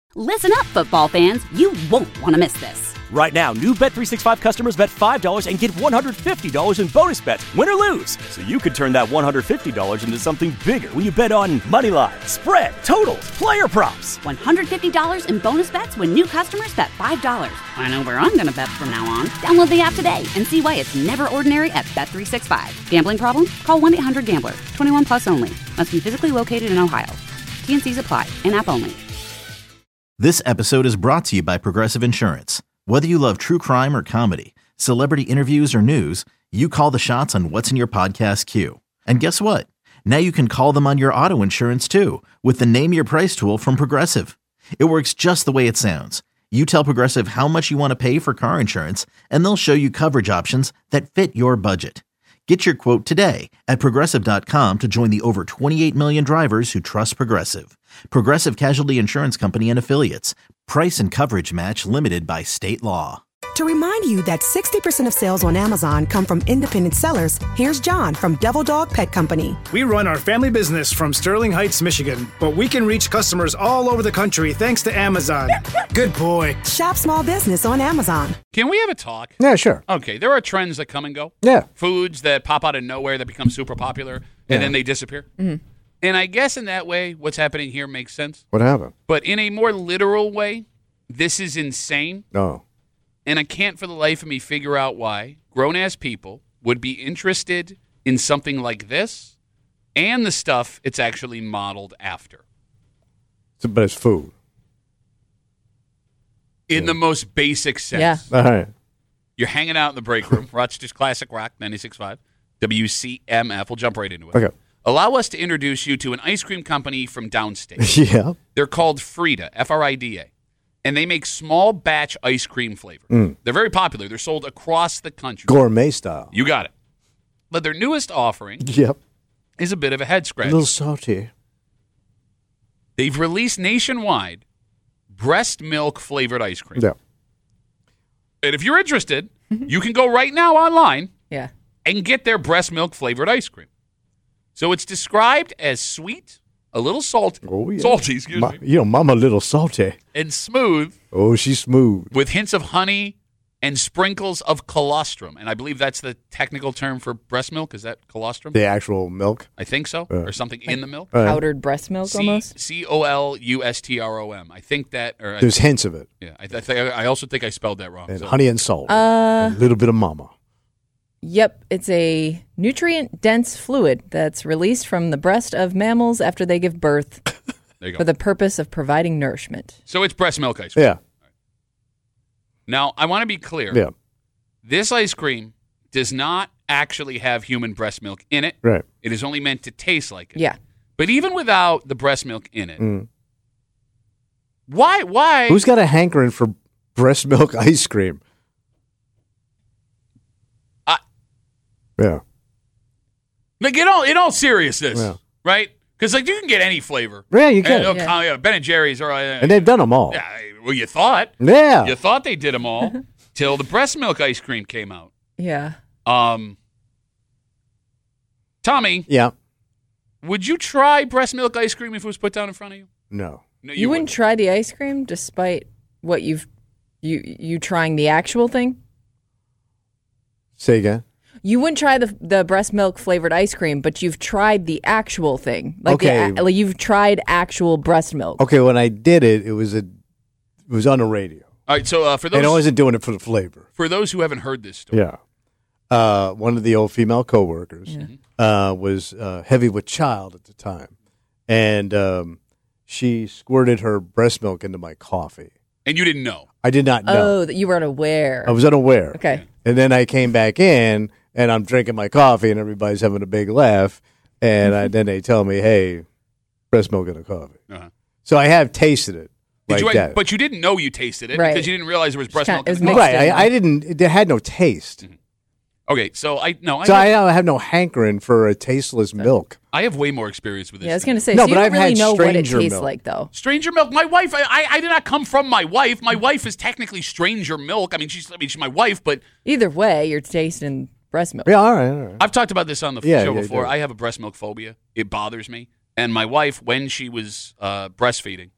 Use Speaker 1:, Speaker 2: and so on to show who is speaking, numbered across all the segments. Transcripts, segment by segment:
Speaker 1: Listen up, football fans. You won't want to miss this.
Speaker 2: Right now, new Bet365 customers bet $5 and get $150 in bonus bets, win or lose. So you could turn that $150 into something bigger when you bet on money line, spread, totals, player props.
Speaker 1: $150 in bonus bets when new customers bet $5. I know where I'm going to bet from now on. Download the app today and see why it's never ordinary at Bet365. Gambling problem? Call 1-800-GAMBLER. 21 plus only. Must be physically located in Ohio. T&Cs apply. In-app only.
Speaker 3: This episode is brought to you by Progressive Insurance. Whether you love true crime or comedy, celebrity interviews or news, you call the shots on what's in your podcast queue. And guess what? Now you can call them on your auto insurance too with the Name Your Price tool from Progressive. It works just the way it sounds. You tell Progressive how much you want to pay for car insurance, and they'll show you coverage options that fit your budget. Get your quote today at Progressive.com to join the over 28 million drivers who trust Progressive. Progressive Casualty Insurance Company and Affiliates. Price and coverage match limited by state law.
Speaker 4: To remind you that 60% of sales on Amazon come from independent sellers, here's John from Devil Dog Pet Company.
Speaker 5: We run our family business from Sterling Heights, Michigan, but we can reach customers all over the country thanks to Amazon. Good boy.
Speaker 4: Shop small business on Amazon.
Speaker 6: Can we have a talk?
Speaker 7: Yeah, sure.
Speaker 6: Okay, there are trends that come and go.
Speaker 7: Yeah.
Speaker 6: Foods that pop out of nowhere that become super popular, and then they disappear. Mm-hmm. And I guess in that way, what's happening here makes sense.
Speaker 7: What happened?
Speaker 6: But in a more literal way, this is insane.
Speaker 7: Oh.
Speaker 6: And I can't for the life of me figure out why grown-ass people would be interested in something like this and the stuff it's actually modeled after.
Speaker 7: But it's food.
Speaker 6: In the most basic sense.
Speaker 7: Yeah. All right.
Speaker 6: You're hanging out in the break room. Rochester's Classic Rock, 96.5. WCMF. We'll jump right into it.
Speaker 7: Okay.
Speaker 6: Allow us to introduce you to an ice cream company from downstate.
Speaker 7: Yeah.
Speaker 6: They're called Frida, F-R-I-D-A. And they make small batch ice cream flavor. They're very popular. They're sold across the country.
Speaker 7: Gourmet style.
Speaker 6: You got it. But their newest offering is a bit of a head scratcher.
Speaker 7: A little salty.
Speaker 6: They've released nationwide breast milk flavored ice cream.
Speaker 7: Yeah.
Speaker 6: And if you're interested, you can go right now online
Speaker 8: and
Speaker 6: get their breast milk flavored ice cream. So it's described as sweet, a little salty.
Speaker 7: Oh, yeah.
Speaker 6: Salty, excuse me.
Speaker 7: You know, mama a little salty.
Speaker 6: And smooth.
Speaker 7: Oh, she's smooth.
Speaker 6: With hints of honey and sprinkles of colostrum. And I believe that's the technical term for breast milk. Is that colostrum?
Speaker 7: The actual milk?
Speaker 6: I think so. Or something in the milk.
Speaker 8: Powdered breast milk almost?
Speaker 6: Colustrom. I think that. Or
Speaker 7: There's hints of it.
Speaker 6: Yeah. I also think I spelled that wrong.
Speaker 7: And honey and salt. A little bit of mama.
Speaker 8: Yep, it's a nutrient-dense fluid that's released from the breast of mammals after they give birth
Speaker 6: there you go.
Speaker 8: for the purpose of providing nourishment.
Speaker 6: So it's breast milk ice cream.
Speaker 7: Yeah.
Speaker 6: Now, I want to be clear.
Speaker 7: Yeah.
Speaker 6: This ice cream does not actually have human breast milk in it.
Speaker 7: Right.
Speaker 6: It is only meant to taste like it.
Speaker 8: Yeah.
Speaker 6: But even without the breast milk in it, why?
Speaker 7: Who's got a hankering for breast milk ice cream? Yeah.
Speaker 6: Like in all seriousness, right? Because like you can get any flavor.
Speaker 7: Yeah, you can.
Speaker 6: Ben and Jerry's, or
Speaker 7: and they've done them all.
Speaker 6: Yeah, well, you thought.
Speaker 7: Yeah,
Speaker 6: you thought they did them all till the breast milk ice cream came out.
Speaker 8: Yeah.
Speaker 6: Tommy.
Speaker 7: Yeah.
Speaker 6: Would you try breast milk ice cream if it was put down in front of you?
Speaker 7: No.
Speaker 8: You wouldn't try the ice cream despite what you trying the actual thing?
Speaker 7: Say again.
Speaker 8: You wouldn't try the breast milk flavored ice cream, but you've tried the actual thing. Like like you've tried actual breast milk.
Speaker 7: Okay, when I did it, it was on the radio.
Speaker 6: All right, so for those,
Speaker 7: and I wasn't doing it for the flavor.
Speaker 6: For those who haven't heard this story,
Speaker 7: one of the old female coworkers was heavy with child at the time, and she squirted her breast milk into my coffee.
Speaker 6: And you didn't know?
Speaker 7: I did not know.
Speaker 8: Oh, that you were unaware.
Speaker 7: I was unaware.
Speaker 8: Okay.
Speaker 7: And then I came back in, and I'm drinking my coffee, and everybody's having a big laugh, and then they tell me, "Hey, breast milk in a coffee." So I have tasted it. That.
Speaker 6: But you didn't know you tasted it because you didn't realize there was breast milk.
Speaker 7: Right, I didn't. It had no taste.
Speaker 6: Mm-hmm. Okay, so I
Speaker 7: have no hankering for a tasteless milk.
Speaker 6: I have way more experience with this.
Speaker 8: Yeah, I was going to say,
Speaker 7: no,
Speaker 8: so you
Speaker 7: but
Speaker 8: don't
Speaker 7: I've
Speaker 8: really
Speaker 7: had
Speaker 8: know what it
Speaker 7: stranger
Speaker 8: tastes
Speaker 7: milk.
Speaker 8: like, though.
Speaker 6: Stranger milk. My wife. I did not come from my wife. My wife is technically stranger milk. I mean, she's my wife, but
Speaker 8: either way, you're tasting breast milk.
Speaker 7: Yeah, all right.
Speaker 6: I've talked about this on the show before. I have a breast milk phobia. It bothers me. And my wife, when she was breastfeeding,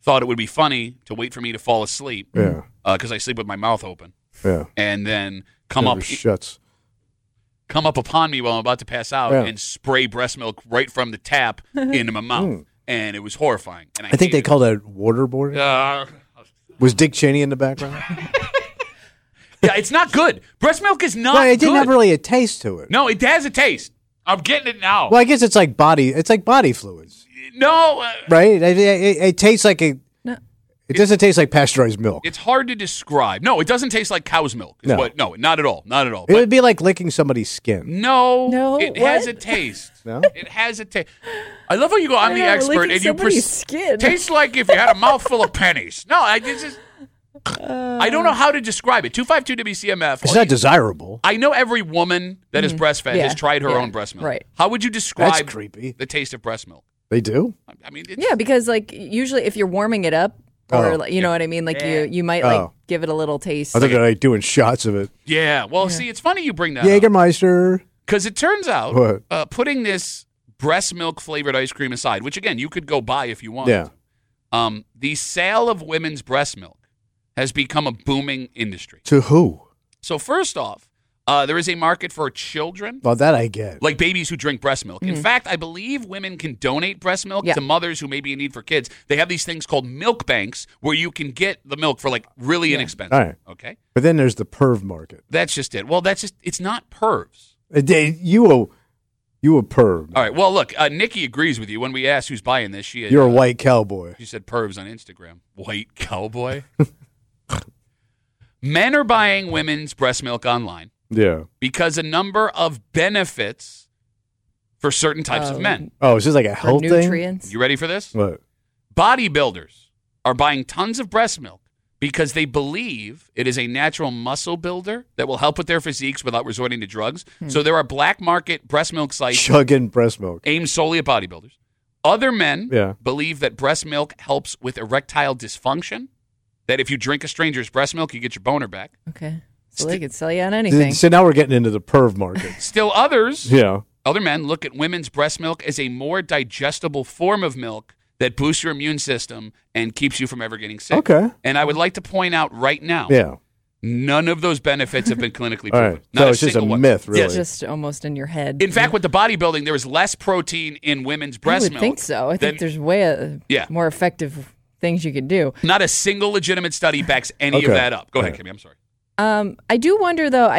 Speaker 6: thought it would be funny to wait for me to fall asleep.
Speaker 7: Yeah.
Speaker 6: Because I sleep with my mouth open.
Speaker 7: Yeah.
Speaker 6: And then come
Speaker 7: Never
Speaker 6: up
Speaker 7: shuts.
Speaker 6: come up upon me while I'm about to pass out and spray breast milk right from the tap into my mouth. And it was horrifying. And I
Speaker 7: think they call that waterboarding. Was Dick Cheney in the background?
Speaker 6: Yeah, it's not good. Breast milk is not
Speaker 7: it didn't
Speaker 6: good.
Speaker 7: have really a taste to it.
Speaker 6: No, it has a taste. I'm getting it now.
Speaker 7: Well, I guess it's like body fluids.
Speaker 6: No.
Speaker 7: Right? It tastes like a...
Speaker 8: No.
Speaker 7: It doesn't taste like pasteurized milk.
Speaker 6: It's hard to describe. No, it doesn't taste like cow's milk. No, not at all. Not at all.
Speaker 7: It would be like licking somebody's skin.
Speaker 6: No, it has a taste.
Speaker 7: No?
Speaker 6: It has a taste. I love how you go, I'm the expert, and you
Speaker 8: skin.
Speaker 6: tastes like if you had a mouthful of pennies. No, I don't know how to describe it. 252-WCMF.
Speaker 7: It's not desirable.
Speaker 6: I know every woman that is breastfed has tried her own breast milk.
Speaker 8: Right.
Speaker 6: How would you describe
Speaker 7: That's creepy.
Speaker 6: the taste of breast milk?
Speaker 7: They do?
Speaker 6: I mean,
Speaker 8: because like usually if you're warming it up, or you know what I mean, like you might like give it a little taste.
Speaker 7: I think they're like doing shots of it.
Speaker 6: Yeah. Well, see, it's funny you bring that up.
Speaker 7: Jägermeister.
Speaker 6: Because it turns out, putting this breast milk flavored ice cream aside, which again you could go buy if you want.
Speaker 7: Yeah.
Speaker 6: The sale of women's breast milk has become a booming industry.
Speaker 7: To who?
Speaker 6: So first off, there is a market for children.
Speaker 7: Well, that I get.
Speaker 6: Like babies who drink breast milk. In fact, I believe women can donate breast milk to mothers who may be in need for kids. They have these things called milk banks where you can get the milk for like really inexpensive.
Speaker 7: All right.
Speaker 6: Okay.
Speaker 7: But then there's the perv market.
Speaker 6: That's just it. Well, it's not pervs.
Speaker 7: You a perv.
Speaker 6: All right. Well, look, Nikki agrees with you. When we asked who's buying this,
Speaker 7: You're a white cowboy.
Speaker 6: She said pervs on Instagram. White cowboy? Men are buying women's breast milk online.
Speaker 7: Yeah.
Speaker 6: Because a number of benefits for certain types of men.
Speaker 7: Oh, is this like a health
Speaker 8: nutrients?
Speaker 7: thing?
Speaker 6: You ready for this?
Speaker 7: What?
Speaker 6: Bodybuilders are buying tons of breast milk because they believe it is a natural muscle builder that will help with their physiques without resorting to drugs. So there are black market breast milk sites
Speaker 7: chugging breast milk
Speaker 6: aimed solely at bodybuilders. Other men
Speaker 7: Yeah.
Speaker 6: believe that breast milk helps with erectile dysfunction, that if you drink a stranger's breast milk, you get your boner back.
Speaker 8: Okay. So they could sell you on anything.
Speaker 7: So now we're getting into the perv market.
Speaker 6: Still others,
Speaker 7: Yeah.
Speaker 6: other men look at women's breast milk as a more digestible form of milk that boosts your immune system and keeps you from ever getting sick.
Speaker 7: Okay.
Speaker 6: And I would like to point out right now,
Speaker 7: Yeah.
Speaker 6: none of those benefits have been clinically
Speaker 7: All
Speaker 6: proven.
Speaker 7: right.
Speaker 6: Not
Speaker 7: So it's just a
Speaker 6: single one.
Speaker 7: myth, really.
Speaker 6: Yes.
Speaker 8: Just almost in your head.
Speaker 6: In fact, with the bodybuilding, there is less protein in women's breast
Speaker 8: I would
Speaker 6: milk.
Speaker 8: think so. I think there's way more effective things you could do.
Speaker 6: Not a single legitimate study backs any of that up. Go ahead, Kimmy. I'm sorry.
Speaker 8: I do wonder though.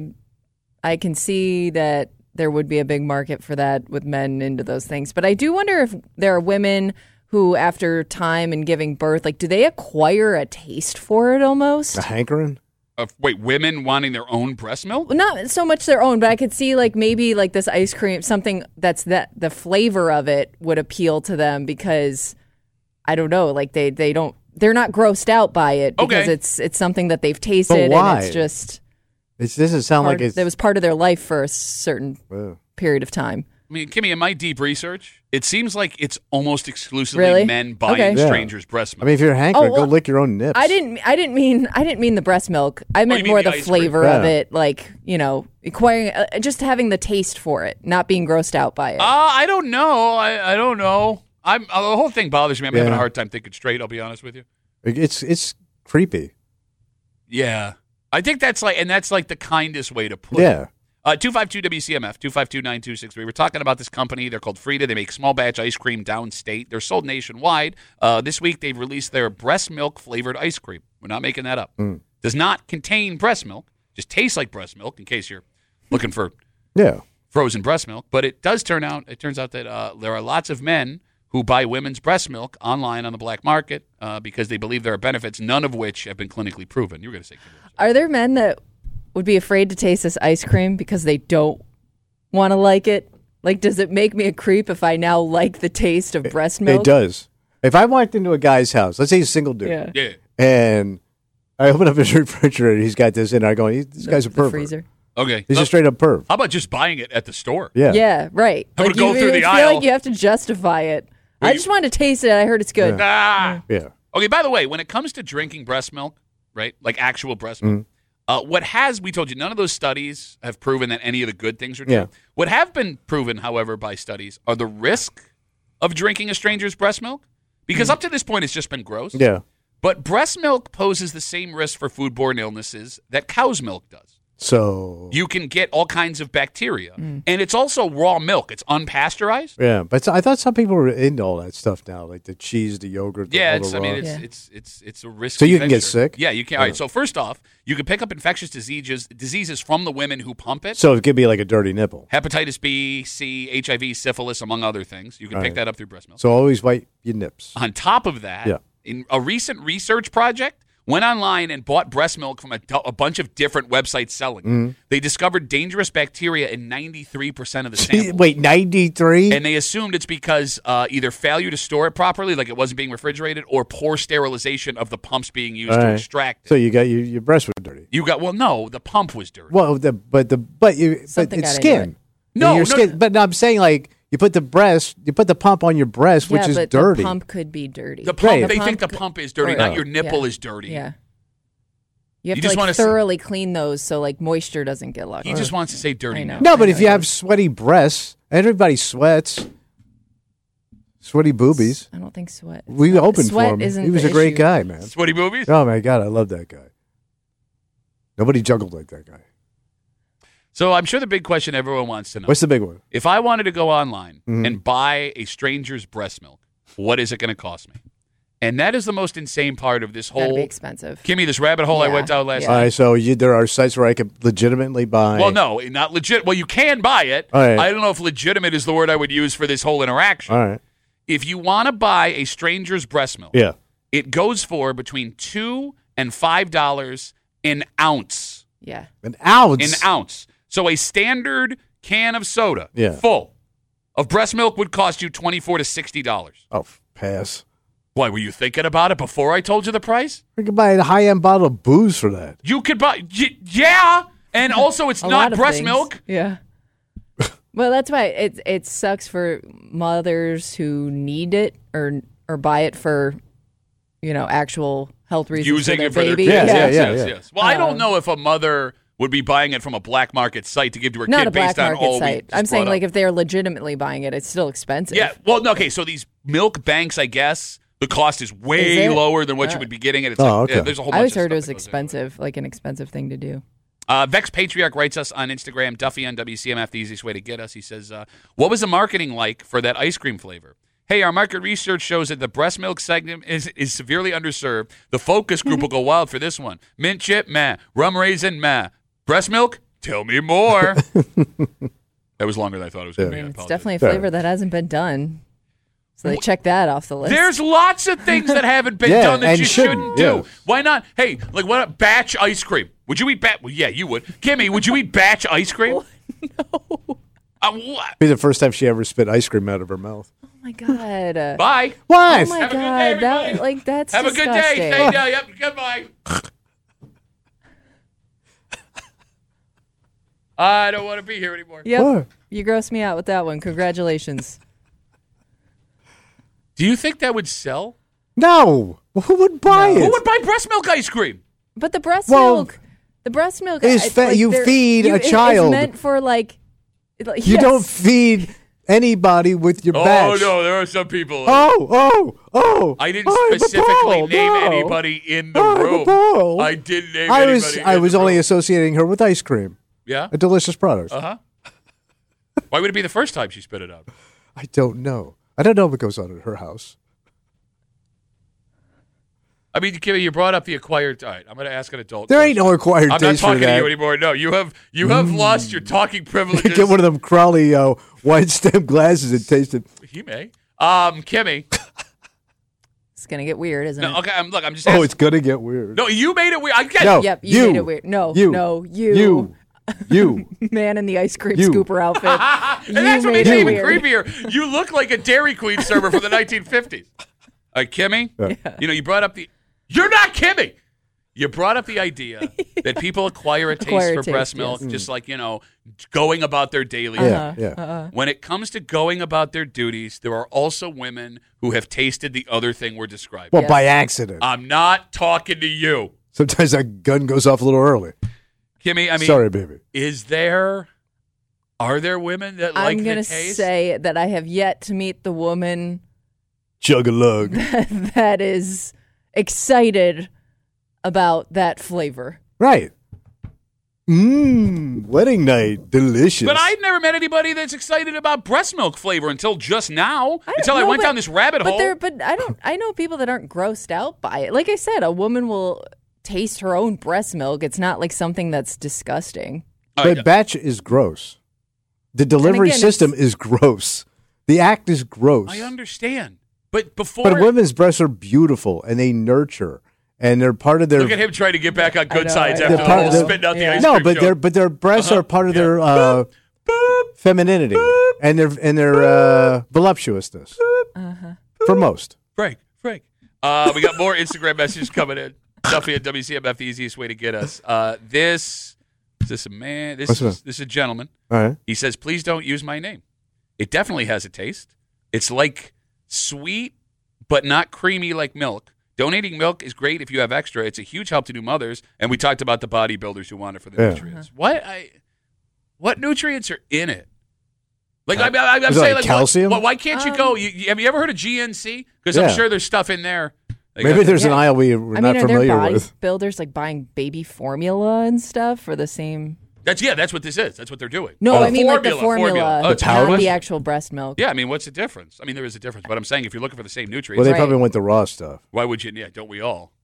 Speaker 8: I can see that there would be a big market for that with men into those things, but I do wonder if there are women who, after time and giving birth, like, do they acquire a taste for it almost?
Speaker 7: A hankering?
Speaker 6: Wait, women wanting their own breast milk?
Speaker 8: Well, not so much their own, but I could see like maybe like this ice cream, something that's that the flavor of it would appeal to them because I don't know, like they're not grossed out by it because it's something that they've tasted
Speaker 7: why?
Speaker 8: and it's just
Speaker 7: This doesn't sound like it's...
Speaker 8: That was part of their life for a certain period of time.
Speaker 6: I mean, Kimmy, in my deep research, it seems like it's almost exclusively men buying strangers' breast milk.
Speaker 7: I mean, if you're hankering, go lick your own nips.
Speaker 8: I didn't mean the breast milk. I meant more the flavor of it, like, you know, acquiring, just having the taste for it, not being grossed out by it.
Speaker 6: I don't know. I don't know. The whole thing bothers me. I'm having a hard time thinking straight. I'll be honest with you.
Speaker 7: It's creepy.
Speaker 6: Yeah, I think that's like the kindest way to put it.
Speaker 7: Yeah.
Speaker 6: 252-WCMF, 252-9263. We're talking about this company. They're called Frida. They make small batch ice cream downstate. They're sold nationwide. This week, they've released their breast milk flavored ice cream. We're not making that up. Does not contain breast milk. Just tastes like breast milk in case you're looking for frozen breast milk. But it turns out that there are lots of men who buy women's breast milk online on the black market because they believe there are benefits, none of which have been clinically proven. You were going to say,
Speaker 8: are there men that would be afraid to taste this ice cream because they don't want to like it? Like, does it make me a creep if I now like the taste of breast milk?
Speaker 7: It does. If I walked into a guy's house, let's say he's a single dude, and I open up his refrigerator, he's got this in there, going, this guy's a pervert.
Speaker 8: Freezer.
Speaker 6: Okay.
Speaker 7: He's a straight up perv.
Speaker 6: How about just buying it at the store?
Speaker 7: Yeah.
Speaker 8: Yeah, right.
Speaker 6: I would go through the
Speaker 8: I
Speaker 6: aisle.
Speaker 8: feel like you have to justify it. I just want to taste it. I heard it's good.
Speaker 7: Yeah.
Speaker 6: Okay, by the way, when it comes to drinking breast milk, right, like actual breast milk, we told you, none of those studies have proven that any of the good things are true.
Speaker 7: Yeah.
Speaker 6: What have been proven, however, by studies are the risk of drinking a stranger's breast milk Because up to this point, it's just been gross.
Speaker 7: Yeah.
Speaker 6: But breast milk poses the same risk for foodborne illnesses that cow's milk does.
Speaker 7: So
Speaker 6: You can get all kinds of bacteria. And it's also raw milk. It's unpasteurized.
Speaker 7: yeah, but I thought some people were into all that stuff now, like the cheese, the yogurt.
Speaker 6: Yeah,
Speaker 7: all the raw.
Speaker 6: it's a risk.
Speaker 7: So you can get sick?
Speaker 6: Yeah, you can. All right. So first off, you can pick up infectious diseases from the women who pump it.
Speaker 7: So it could be like a dirty nipple.
Speaker 6: Hepatitis B, C, HIV, syphilis, among other things. You can pick that up through breast milk.
Speaker 7: So always wipe your nips.
Speaker 6: On top of that,
Speaker 7: Yeah.
Speaker 6: in a recent research project, went online and bought breast milk from a bunch of different websites selling it. They discovered dangerous bacteria in 93% of the samples.
Speaker 7: Wait, 93?
Speaker 6: And they assumed it's because either failure to store it properly, like it wasn't being refrigerated, or poor sterilization of the pumps being used to extract it.
Speaker 7: So you got your breast was dirty.
Speaker 6: No, the pump was dirty.
Speaker 7: Well, but it's
Speaker 8: Something got into
Speaker 7: skin.
Speaker 8: it.
Speaker 6: No,
Speaker 7: Your
Speaker 6: no,
Speaker 7: skin. But I'm saying like you put the pump on your breast, which is
Speaker 8: but
Speaker 7: dirty.
Speaker 8: the pump could be dirty.
Speaker 6: The pump,
Speaker 7: Right.
Speaker 6: they
Speaker 8: The
Speaker 6: think the
Speaker 8: pump
Speaker 6: pump is dirty,
Speaker 8: or-
Speaker 6: not your nipple
Speaker 8: Yeah.
Speaker 6: is dirty.
Speaker 8: Yeah. You have
Speaker 6: You
Speaker 8: to
Speaker 6: just wanna
Speaker 8: like thoroughly clean those so like moisture doesn't get locked.
Speaker 6: He just wants to say dirty.
Speaker 8: I know.
Speaker 7: No, but
Speaker 8: I
Speaker 7: if
Speaker 8: know
Speaker 7: you
Speaker 8: he
Speaker 7: have
Speaker 8: does.
Speaker 7: sweaty breasts, everybody sweats. Sweaty boobies.
Speaker 8: I don't think sweat.
Speaker 7: We opened
Speaker 8: sweat
Speaker 7: for him.
Speaker 8: Isn't
Speaker 7: He was
Speaker 8: the
Speaker 7: a great
Speaker 8: issue.
Speaker 7: guy, man.
Speaker 6: Sweaty boobies?
Speaker 7: Oh my God, I love that guy. Nobody juggled like that guy.
Speaker 6: So I'm sure the big question everyone wants to know.
Speaker 7: What's the big one?
Speaker 6: If I wanted to go online
Speaker 7: Mm-hmm.
Speaker 6: and buy a stranger's breast milk, what is it going to cost me? And that is the most insane part of this
Speaker 8: Gotta
Speaker 6: whole
Speaker 8: be expensive.
Speaker 6: Kimmy, this rabbit hole I
Speaker 8: Yeah.
Speaker 6: went down last
Speaker 8: Yeah.
Speaker 7: All
Speaker 6: night.
Speaker 7: right, so there are sites where I could legitimately buy.
Speaker 6: Well, no, not legit. Well, you can buy it.
Speaker 7: All right.
Speaker 6: I don't know if legitimate is the word I would use for this whole interaction.
Speaker 7: All right.
Speaker 6: If you want to buy a stranger's breast milk,
Speaker 7: Yeah.
Speaker 6: it goes for between $2 and $5 an ounce.
Speaker 8: Yeah.
Speaker 7: An ounce.
Speaker 6: An ounce. So a standard can of soda,
Speaker 7: Yeah.
Speaker 6: full of breast milk, would cost you $24 to $60.
Speaker 7: Oh, pass.
Speaker 6: Why, were you thinking about it before I told you the price?
Speaker 7: I could buy a high-end bottle of booze for that.
Speaker 6: You could buy, yeah, and also it's
Speaker 8: A
Speaker 6: not
Speaker 8: lot of
Speaker 6: breast
Speaker 8: things.
Speaker 6: milk.
Speaker 8: Yeah. Well, that's why it sucks for mothers who need it or buy it for, actual health reasons
Speaker 6: Using
Speaker 8: for their
Speaker 6: it for their
Speaker 8: baby.
Speaker 6: kids.
Speaker 7: Yeah,
Speaker 6: Yes.
Speaker 7: yeah.
Speaker 6: Well, I don't know if a mother would be buying it from a black market site to give to her
Speaker 8: Not
Speaker 6: kid
Speaker 8: a black
Speaker 6: based on
Speaker 8: market
Speaker 6: all we
Speaker 8: site.
Speaker 6: just
Speaker 8: I'm saying
Speaker 6: brought
Speaker 8: like
Speaker 6: up.
Speaker 8: if they're legitimately buying it, it's still expensive.
Speaker 6: Yeah, well, no, okay, so these milk banks, I guess, the cost is way
Speaker 8: Is it?
Speaker 6: lower than what you would be getting. And it's
Speaker 7: okay.
Speaker 6: there's a whole
Speaker 8: I
Speaker 6: bunch
Speaker 8: always
Speaker 6: of
Speaker 8: heard it
Speaker 6: stuff
Speaker 8: was
Speaker 6: that goes into
Speaker 8: expensive, like an expensive thing to do.
Speaker 6: Vex Patriarch writes us on Instagram, Duffy on WCMF, the easiest way to get us. He says, what was the marketing like for that ice cream flavor? Hey, our market research shows that the breast milk segment is severely underserved. The focus group will go wild for this one. Mint chip, meh. Rum raisin, meh. Breast milk? Tell me more. That was longer than I thought it was going to be. I
Speaker 8: It's
Speaker 6: apologize.
Speaker 8: definitely a flavor that hasn't been done. So they check that off the list.
Speaker 6: There's lots of things that haven't been
Speaker 7: Yeah,
Speaker 6: done that
Speaker 7: and
Speaker 6: you shouldn't do.
Speaker 7: yeah.
Speaker 6: Why not? Hey, like what? Batch ice cream. Would you eat batch? Well, yeah, you would. Kimmy, would you eat batch ice cream?
Speaker 8: No.
Speaker 6: What?
Speaker 7: Be the first time she ever spit ice cream out of her mouth.
Speaker 8: Oh my god.
Speaker 6: Bye.
Speaker 7: What?
Speaker 8: Oh my
Speaker 6: Have a good day,
Speaker 8: god.
Speaker 6: everybody.
Speaker 8: That's
Speaker 6: Have
Speaker 8: disgusting.
Speaker 6: a good day. Stay down. Yep. Goodbye. I don't want to be here anymore.
Speaker 8: Yep.
Speaker 7: What?
Speaker 8: You grossed me out with that one. Congratulations.
Speaker 6: Do you think that would sell?
Speaker 7: No. Who would buy it?
Speaker 6: Who would buy breast milk ice cream?
Speaker 8: But the breast
Speaker 7: Well,
Speaker 8: milk,
Speaker 7: is
Speaker 8: it's
Speaker 7: you
Speaker 8: they're-
Speaker 7: feed a
Speaker 8: it's
Speaker 7: child.
Speaker 8: meant for
Speaker 7: You
Speaker 8: yes.
Speaker 7: don't feed anybody with your batch.
Speaker 6: Oh no, there are some people.
Speaker 7: Oh!
Speaker 6: I didn't
Speaker 7: I'm
Speaker 6: specifically
Speaker 7: appalled.
Speaker 6: name
Speaker 7: No.
Speaker 6: anybody in the
Speaker 7: I'm
Speaker 6: room.
Speaker 7: appalled.
Speaker 6: I didn't name
Speaker 7: I
Speaker 6: anybody.
Speaker 7: was only associating her with ice cream,
Speaker 6: Yeah.
Speaker 7: a delicious product.
Speaker 6: Why would it be the first time she spit it out?
Speaker 7: I don't know. I don't know what goes on at her house.
Speaker 6: I mean, Kimmy, you brought up the acquired. All right, I'm going to ask an adult.
Speaker 7: There ain't no acquired
Speaker 6: I'm not
Speaker 7: taste for
Speaker 6: talking to
Speaker 7: that.
Speaker 6: you anymore. No, you have lost your talking privileges.
Speaker 7: Get one of them Crawley white stem glasses and taste it.
Speaker 6: He may. Kimmy.
Speaker 8: It's gonna get weird, isn't
Speaker 6: No,
Speaker 8: it?
Speaker 6: okay. Look, I'm just. Asking.
Speaker 7: Oh, it's gonna get weird.
Speaker 6: No, you made it weird. I get.
Speaker 7: No.
Speaker 8: Yep, you made it weird. No, you.
Speaker 7: You.
Speaker 8: Man in the ice cream
Speaker 7: You.
Speaker 8: scooper outfit.
Speaker 6: And that's what
Speaker 8: made
Speaker 6: makes it
Speaker 8: it
Speaker 6: even
Speaker 8: weird.
Speaker 6: creepier. You look like a Dairy Queen server from the 1950s. All right, Kimmy.
Speaker 7: Yeah.
Speaker 6: You brought up the. You're not Kimmy. You brought up the idea that people acquire a taste
Speaker 8: Acquire
Speaker 6: for
Speaker 8: a taste,
Speaker 6: breast milk,
Speaker 8: yes.
Speaker 6: just like, going about their daily.
Speaker 7: Yeah.
Speaker 6: When it comes to going about their duties, there are also women who have tasted the other thing we're describing.
Speaker 7: Well,
Speaker 8: Yes.
Speaker 7: by accident.
Speaker 6: I'm not talking to you.
Speaker 7: Sometimes that gun goes off a little early.
Speaker 6: Kimmy, I mean,
Speaker 7: Sorry, baby.
Speaker 6: are there women that like
Speaker 8: I'm gonna
Speaker 6: the taste?
Speaker 8: say that I have yet to meet the woman
Speaker 7: Chug-a-lug.
Speaker 8: that is excited about that flavor.
Speaker 7: Right. Wedding night. Delicious.
Speaker 6: But I've never met anybody that's excited about breast milk flavor until just now. I went down this rabbit hole.
Speaker 8: But I know people that aren't grossed out by it. Like I said, a woman will taste her own breast milk. It's not like something that's disgusting.
Speaker 7: But batch is gross. The delivery system is gross. The act is gross.
Speaker 6: I understand. But
Speaker 7: women's breasts are beautiful and they nurture. And they're part of their.
Speaker 6: Look at him trying to get back on good sides after the whole spitting out the ice cream.
Speaker 7: No, but their breasts are part of their femininity and their voluptuousness. For most.
Speaker 6: Frank. We got more Instagram messages coming in. Duffy at WCMF, the easiest way to get us. This is a man. This is a gentleman.
Speaker 7: All right.
Speaker 6: He says, "Please don't use my name. It definitely has a taste. It's like sweet, but not creamy like milk. Donating milk is great if you have extra. It's a huge help to new mothers." And we talked about the bodybuilders who want it for the nutrients. What nutrients are in it? Like I'm saying, like
Speaker 7: calcium.
Speaker 6: Why can't you go? Have you ever heard of GNC? Because I'm sure there's stuff in there.
Speaker 7: Maybe there's an aisle we're not familiar with.
Speaker 8: Bodybuilders like buying baby formula and stuff for the same.
Speaker 6: That's what this is. That's what they're doing.
Speaker 8: No, I mean like the formula,
Speaker 6: not
Speaker 8: the actual breast milk.
Speaker 6: Yeah, I mean, what's the difference? I mean, there is a difference, but I'm saying if you're looking for the same nutrients,
Speaker 7: well, they probably went the raw stuff.
Speaker 6: Why would you? Yeah, don't we all?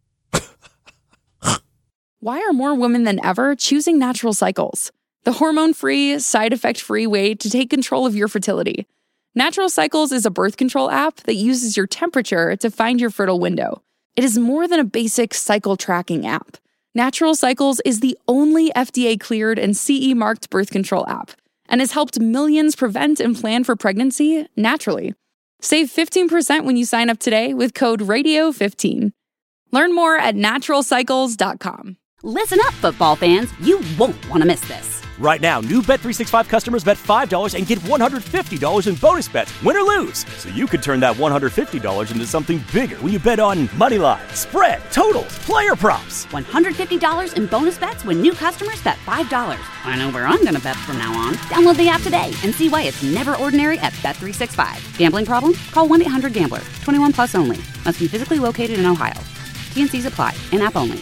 Speaker 9: Why are more women than ever choosing Natural Cycles? The hormone-free, side-effect-free way to take control of your fertility. Natural Cycles is a birth control app that uses your temperature to find your fertile window. It is more than a basic cycle tracking app. Natural Cycles is the only FDA-cleared and CE-marked birth control app and has helped millions prevent and plan for pregnancy naturally. Save 15% when you sign up today with code RADIO15. Learn more at naturalcycles.com.
Speaker 1: Listen up, football fans. You won't want to miss this.
Speaker 2: Right now, new Bet365 customers bet $5 and get $150 in bonus bets, win or lose. So you could turn that $150 into something bigger when you bet on moneyline, spread, totals, player props.
Speaker 1: $150 in bonus bets when new customers bet $5. I know where I'm going to bet from now on. Download the app today and see why it's never ordinary at Bet365. Gambling problem? Call 1-800-GAMBLER. 21 plus only. Must be physically located in Ohio. T&Cs apply. In-app only.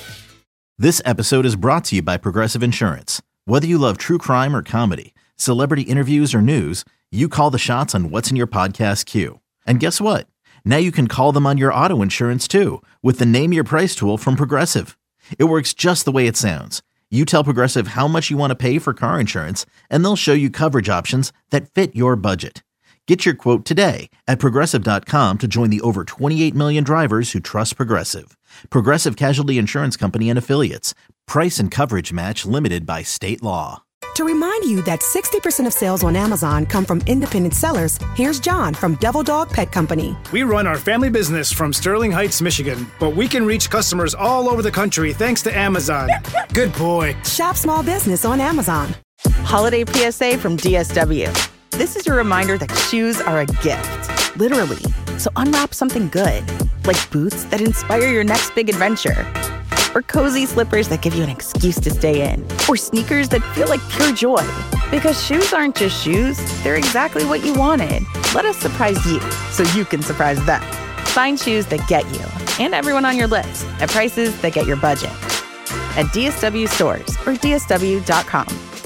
Speaker 3: This episode is brought to you by Progressive Insurance. Whether you love true crime or comedy, celebrity interviews or news, you call the shots on what's in your podcast queue. And guess what? Now you can call them on your auto insurance too with the Name Your Price tool from Progressive. It works just the way it sounds. You tell Progressive how much you want to pay for car insurance, and they'll show you coverage options that fit your budget. Get your quote today at Progressive.com to join the over 28 million drivers who trust Progressive. Progressive Casualty Insurance Company and Affiliates. Price and coverage match limited by state law.
Speaker 4: To remind you that 60% of sales on Amazon come from independent sellers, here's John from Devil Dog Pet Company.
Speaker 5: We run our family business from Sterling Heights, Michigan, but we can reach customers all over the country thanks to Amazon. Good boy.
Speaker 4: Shop small business on Amazon.
Speaker 10: Holiday PSA from DSW. This is your reminder that shoes are a gift, literally. So unwrap something good, like boots that inspire your next big adventure, or cozy slippers that give you an excuse to stay in, or sneakers that feel like pure joy. Because shoes aren't just shoes, they're exactly what you wanted. Let us surprise you so you can surprise them. Find shoes that get you and everyone on your list at prices that get your budget. At DSW stores or DSW.com.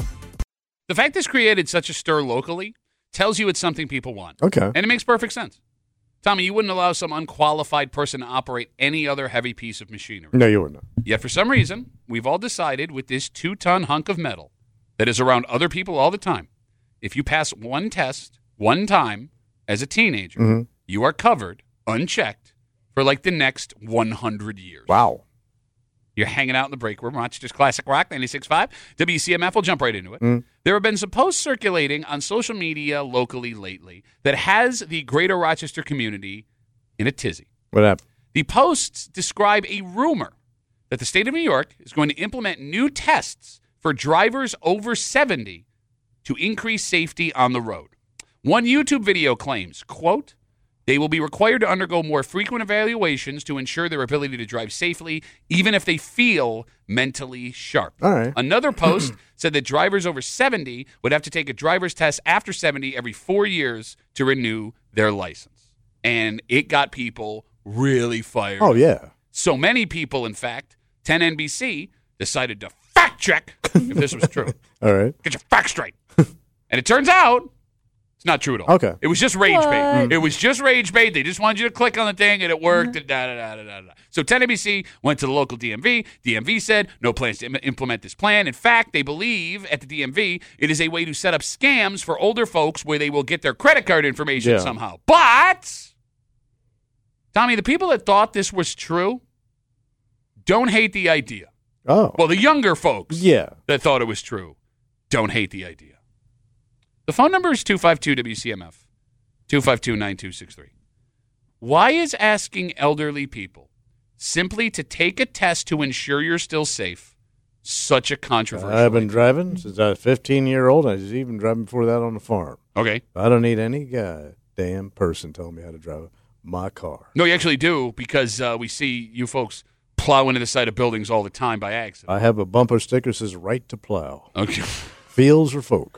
Speaker 6: The fact this created such a stir locally tells you it's something people want.
Speaker 7: Okay.
Speaker 6: And it makes perfect sense. Tommy, you wouldn't allow some unqualified person to operate any other heavy piece of machinery.
Speaker 7: No, you wouldn't.
Speaker 6: Yet for some reason, we've all decided with this 2-ton hunk of metal that is around other people all the time, if you pass one test one time as a teenager, you are covered, unchecked, for like the next 100 years.
Speaker 7: Wow.
Speaker 6: You're hanging out in the break room, Rochester's Classic Rock 96.5. WCMF will jump right into it. There have been some posts circulating on social media locally lately that has the greater Rochester community in a tizzy.
Speaker 7: What happened?
Speaker 6: The posts describe a rumor that the state of New York is going to implement new tests for drivers over 70 to increase safety on the road. One YouTube video claims, quote, they will be required to undergo more frequent evaluations to ensure their ability to drive safely, even if they feel mentally sharp.
Speaker 7: All right.
Speaker 6: Another post said that drivers over 70 would have to take a driver's test after 70 every 4 years to renew their license. and it got people really fired.
Speaker 7: Oh, yeah.
Speaker 6: So many people, in fact, 10 NBC decided to fact check if this was true.
Speaker 7: All right.
Speaker 6: Get your facts straight. And it turns out it's not true at all.
Speaker 7: Okay.
Speaker 6: It was just rage bait. It was just rage bait. They just wanted you to click on the thing, and it worked. And da-da-da-da-da-da. So 10 NBC went to the local DMV. DMV said no plans to implement this plan. In fact, they believe at the DMV it is a way to set up scams for older folks where they will get their credit card information somehow. But, Tommy, the people that thought this was true don't hate the idea.
Speaker 7: Oh.
Speaker 6: Well, the younger folks that thought it was true don't hate the idea. The phone number is 252-WCMF, 252-9263. Why is asking elderly people simply to take a test to ensure you're still safe such a controversial
Speaker 7: I've been driving since I was 15-year-old. I was even driving before that on the farm.
Speaker 6: Okay.
Speaker 7: I don't need any goddamn person telling me how to drive my car.
Speaker 6: No, you actually do, because we see you folks plow into the side of buildings all the time by accident.
Speaker 7: I have a bumper sticker that says right to plow.
Speaker 6: Okay.
Speaker 7: Fields or folk.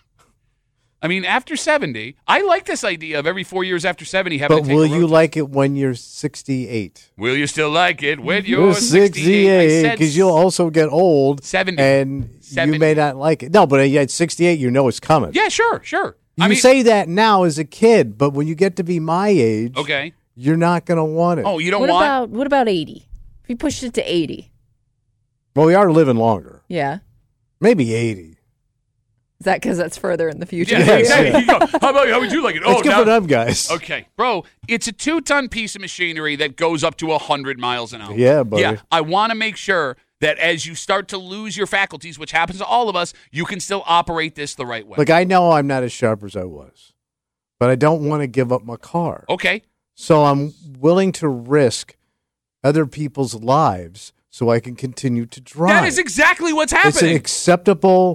Speaker 6: I mean, after 70, I like this idea of every 4 years after 70 having to
Speaker 7: But
Speaker 6: take
Speaker 7: will
Speaker 6: a road
Speaker 7: you
Speaker 6: test.
Speaker 7: like it when you're 68?
Speaker 6: Will you still like it when
Speaker 7: You're
Speaker 6: you're 68?
Speaker 7: because you'll also get old
Speaker 6: 70.
Speaker 7: and
Speaker 6: 70.
Speaker 7: you may not like it. No, but at 68, you know it's coming.
Speaker 6: Yeah, sure.
Speaker 7: You say that now as a kid, but when you get to be my age,
Speaker 6: Okay.
Speaker 7: you're not going to want it.
Speaker 6: Oh, you don't
Speaker 8: What about 80? If you pushed it to 80.
Speaker 7: Well, we are living longer.
Speaker 8: Yeah.
Speaker 7: Maybe 80.
Speaker 8: Is that because that's further in the future?
Speaker 6: Yeah, exactly. How would you like it?
Speaker 7: It's good for them guys.
Speaker 6: Okay, bro, it's a 2-ton piece of machinery that goes up to 100 miles an hour.
Speaker 7: Yeah, buddy.
Speaker 6: Yeah, I want to make sure that as you start to lose your faculties, which happens to all of us, you can still operate this the right way.
Speaker 7: Look, I know I'm not as sharp as I was, but I don't want to give up my car.
Speaker 6: Okay.
Speaker 7: So I'm willing to risk other people's lives so I can continue to drive.
Speaker 6: That is exactly what's happening.
Speaker 7: It's an acceptable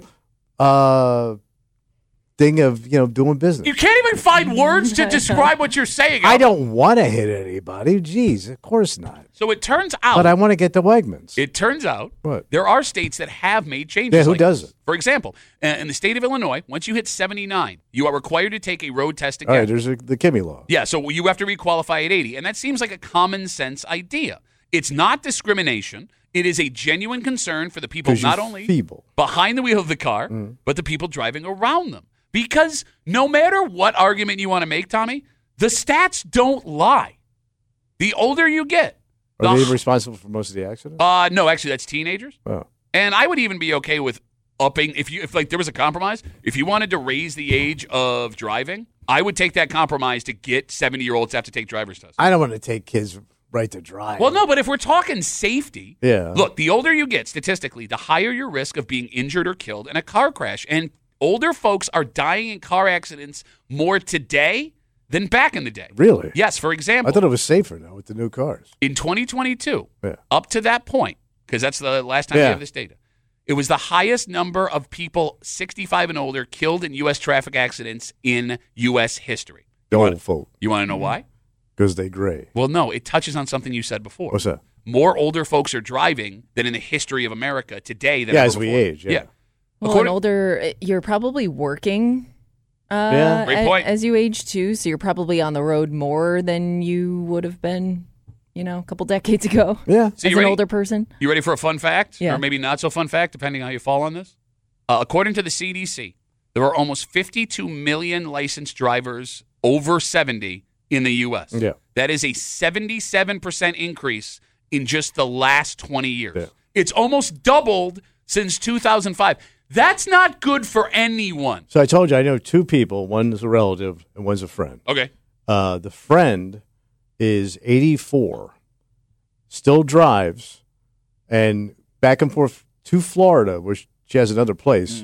Speaker 7: thing of doing business.
Speaker 6: You can't even find words to describe what you're saying.
Speaker 7: I don't want to hit anybody. Jeez, of course not.
Speaker 6: So it turns out.
Speaker 7: But I want to get to Wegmans.
Speaker 6: It turns out
Speaker 7: What?
Speaker 6: there are states that have made changes.
Speaker 7: Yeah, who
Speaker 6: like
Speaker 7: doesn't?
Speaker 6: this. For example, in the state of Illinois, once you hit 79, you are required to take a road test
Speaker 7: All
Speaker 6: again.
Speaker 7: right, there's the Kimmy Law.
Speaker 6: Yeah, so you have to requalify at 80. And that seems like a common sense idea. It's not discrimination. It is a genuine concern for the people
Speaker 7: 'Cause you're
Speaker 6: not only
Speaker 7: feeble.
Speaker 6: behind the wheel of the car, but the people driving around them. Because no matter what argument you want to make, Tommy, the stats don't lie. The older you get.
Speaker 7: Are they responsible for most of the accidents?
Speaker 6: No, actually, that's teenagers.
Speaker 7: Oh.
Speaker 6: And I would even be okay with upping, if there was a compromise, if you wanted to raise the age of driving, I would take that compromise to get 70-year-olds to have to take driver's tests.
Speaker 7: I don't want to take kids' right to drive.
Speaker 6: Well, no, but if we're talking safety,
Speaker 7: Yeah.
Speaker 6: look, the older you get statistically, the higher your risk of being injured or killed in a car crash. And older folks are dying in car accidents more today than back in the day.
Speaker 7: Really?
Speaker 6: Yes, for example.
Speaker 7: I thought it was safer now with the new cars.
Speaker 6: In 2022,
Speaker 7: Yeah.
Speaker 6: up to that point, because that's the last time we have this data, it was the highest number of people 65 and older killed in U.S. traffic accidents in U.S. history.
Speaker 7: The old folk.
Speaker 6: You want to know why?
Speaker 7: Because they gray.
Speaker 6: Well, no, it touches on something you said before.
Speaker 7: What's that?
Speaker 6: More older folks are driving than in the history of America today than
Speaker 7: Yeah,
Speaker 6: ever
Speaker 7: as we
Speaker 6: before.
Speaker 7: age, yeah.
Speaker 8: Well, and older, you're probably working
Speaker 6: Great point.
Speaker 8: as you age too, so you're probably on the road more than you would have been, a couple decades ago.
Speaker 7: Yeah.
Speaker 6: So
Speaker 8: as
Speaker 6: you
Speaker 8: an
Speaker 6: ready?
Speaker 8: older person.
Speaker 6: You ready for a fun fact?
Speaker 8: Yeah.
Speaker 6: Or maybe not so fun fact, depending on how you fall on this? According to the CDC, there are almost 52 million licensed drivers over 70 in the U.S.
Speaker 7: Yeah.
Speaker 6: That is a 77% increase in just the last 20 years.
Speaker 7: Yeah.
Speaker 6: It's almost doubled since 2005. That's not good for anyone.
Speaker 7: So I told you I know two people. One's a relative and one's a friend.
Speaker 6: Okay.
Speaker 7: The friend is 84, still drives, and back and forth to Florida, where she has another place,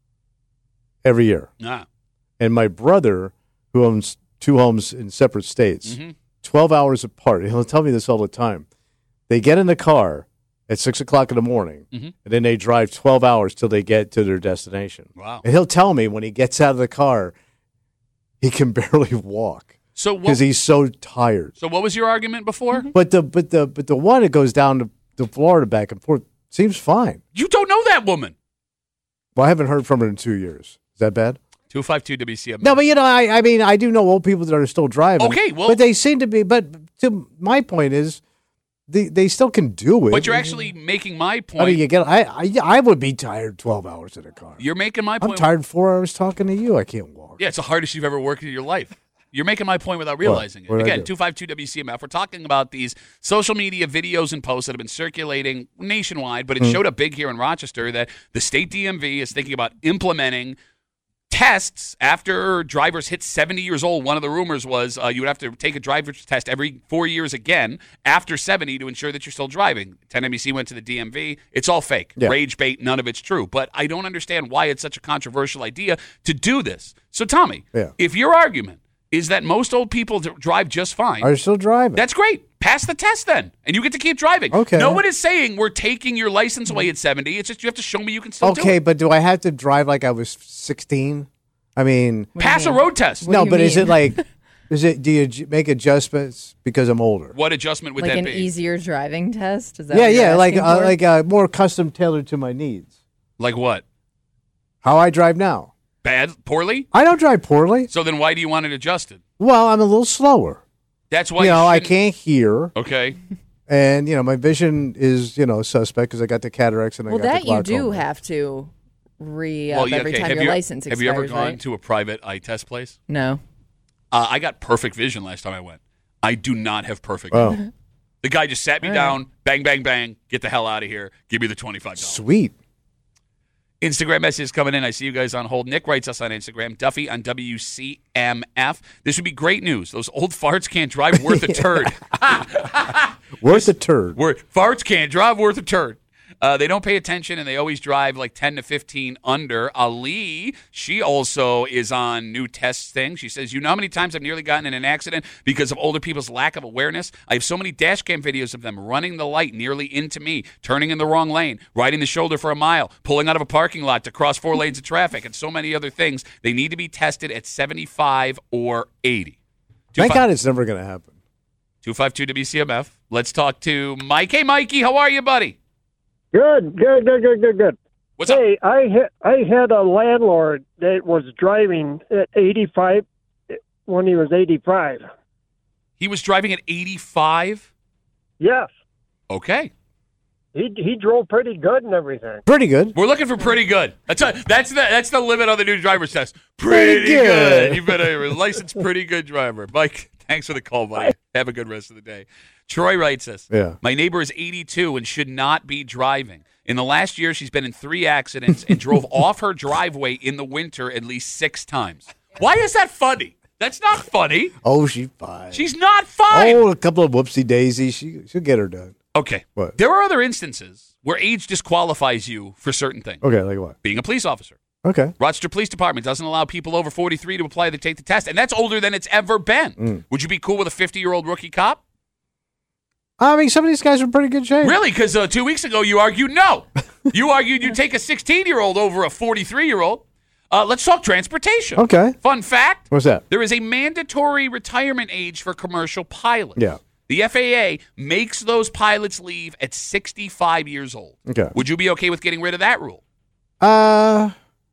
Speaker 7: every year.
Speaker 6: Ah.
Speaker 7: And my brother, who owns two homes in separate states, 12 hours apart, he'll tell me this all the time. They get in the car at 6 o'clock in the morning, and then they drive 12 hours till they get to their destination.
Speaker 6: Wow.
Speaker 7: And he'll tell me when he gets out of the car, he can barely walk because he's so tired.
Speaker 6: So what was your argument before?
Speaker 7: But the one that goes down to Florida back and forth seems fine.
Speaker 6: You don't know that woman.
Speaker 7: Well, I haven't heard from her in 2 years. Is that bad?
Speaker 6: 252-WCMF.
Speaker 7: No, but I mean, I do know old people that are still driving.
Speaker 6: Okay, well,
Speaker 7: but they seem to be. But to my point is, they still can do it.
Speaker 6: But you're actually making my point.
Speaker 7: I mean, I would be tired 12 hours in a car.
Speaker 6: You're making my point.
Speaker 7: I'm tired 4 hours talking to you. I can't walk.
Speaker 6: Yeah, it's the hardest you've ever worked in your life. You're making my point without realizing it. Again, 252-WCMF. We're talking about these social media videos and posts that have been circulating nationwide, but it showed up big here in Rochester that the state DMV is thinking about implementing tests after drivers hit 70 years old. One of the rumors was you would have to take a driver's test every 4 years again after 70 to ensure that you're still driving. 10NBC went to the DMV. It's all fake.
Speaker 7: Yeah.
Speaker 6: Rage bait, none of it's true. But I don't understand why it's such a controversial idea to do this. So, Tommy, if your argument is that most old people drive just fine.
Speaker 7: Are you still driving?
Speaker 6: That's great. Pass the test then, and you get to keep driving.
Speaker 7: Okay.
Speaker 6: No one is saying we're taking your license away at 70. It's just you have to show me you can still do it.
Speaker 7: Okay, but do I have to drive like I was 16? I mean...
Speaker 6: Pass a road test.
Speaker 7: No, but is it like... do you make adjustments because I'm older?
Speaker 6: What adjustment would
Speaker 8: like
Speaker 6: that be?
Speaker 8: an easier driving test? Is that
Speaker 7: like more custom tailored to my needs.
Speaker 6: Like what?
Speaker 7: How I drive now.
Speaker 6: Bad? Poorly?
Speaker 7: I don't drive poorly.
Speaker 6: So then why do you want it adjusted?
Speaker 7: Well, I'm a little slower.
Speaker 6: That's why
Speaker 7: I can't hear.
Speaker 6: Okay.
Speaker 7: And, my vision is, suspect because I got the cataracts and I got the glaucoma.
Speaker 8: Well, that you do have to re-up every time your license expires,
Speaker 6: Have you ever gone
Speaker 8: right?
Speaker 6: to a private eye test place?
Speaker 8: No.
Speaker 6: I got perfect vision last time I went. I do not have perfect vision. The guy just sat me down, bang, bang, bang, get the hell out of here, give me the $25.
Speaker 7: Sweet.
Speaker 6: Instagram messages coming in. I see you guys on hold. Nick writes us on Instagram. Duffy on WCMF. This would be great news. Those old farts can't drive worth a turd.
Speaker 7: Worth a turd.
Speaker 6: Farts can't drive worth a turd. They don't pay attention, and they always drive like 10 to 15 under. Ali, she also is on new test thing. She says, how many times I've nearly gotten in an accident because of older people's lack of awareness? I have so many dash cam videos of them running the light nearly into me, turning in the wrong lane, riding the shoulder for a mile, pulling out of a parking lot to cross 4 lanes of traffic, and so many other things. They need to be tested at 75 or 80.
Speaker 7: Thank God it's never going to happen.
Speaker 6: 252-WCMF. Let's talk to Mike. Hey, Mikey, how are you, buddy?
Speaker 11: Good.
Speaker 6: What's up?
Speaker 11: Hey, I had a landlord that was driving at 85 when he was 85.
Speaker 6: He was driving at 85?
Speaker 11: Yes.
Speaker 6: Okay.
Speaker 11: He drove pretty good and everything.
Speaker 7: Pretty good.
Speaker 6: We're looking for pretty good. That's the limit on the new driver's test. Pretty good. You've been a licensed pretty good driver. Mike, thanks for the call, buddy. Have a good rest of the day. Troy writes us, my neighbor is 82 and should not be driving. In the last year, she's been in 3 accidents and drove off her driveway in the winter at least 6 times. Why is that funny? That's not funny.
Speaker 7: Oh, she's fine.
Speaker 6: She's not fine.
Speaker 7: Oh, a couple of whoopsie daisies. She'll get her done.
Speaker 6: Okay.
Speaker 7: What?
Speaker 6: There are other instances where age disqualifies you for certain things.
Speaker 7: Okay, like what?
Speaker 6: Being a police officer.
Speaker 7: Okay.
Speaker 6: Rochester Police Department doesn't allow people over 43 to apply to take the test, and that's older than it's ever been. Would you be cool with a 50-year-old rookie cop?
Speaker 7: I mean, some of these guys are in pretty good shape.
Speaker 6: Really? Because 2 weeks ago you argued no. You argued you'd take a 16-year-old over a 43-year-old. Let's talk transportation.
Speaker 7: Okay.
Speaker 6: Fun fact.
Speaker 7: What's that?
Speaker 6: There is a mandatory retirement age for commercial pilots.
Speaker 7: Yeah.
Speaker 6: The FAA makes those pilots leave at 65 years old.
Speaker 7: Okay.
Speaker 6: Would you be okay with getting rid of that rule?
Speaker 7: I